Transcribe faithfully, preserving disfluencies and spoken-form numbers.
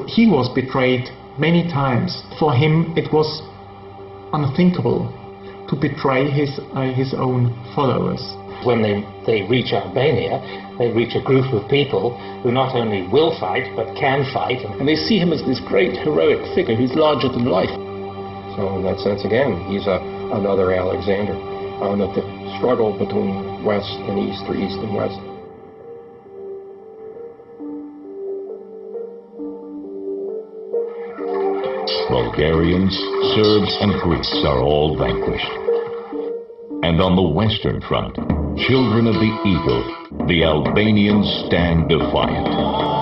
He was betrayed many times. For him it was unthinkable to betray his, uh, his own followers. When they, they reach Albania, they reach a group of people who not only will fight, but can fight. And they see him as this great heroic figure who's larger than life. So in that sense, again, he's a, another Alexander. Uh, that the struggle between West and East, or East and West. Bulgarians, Serbs, and Greeks are all vanquished. And on the Western Front, children of the Eagle, the Albanians stand defiant.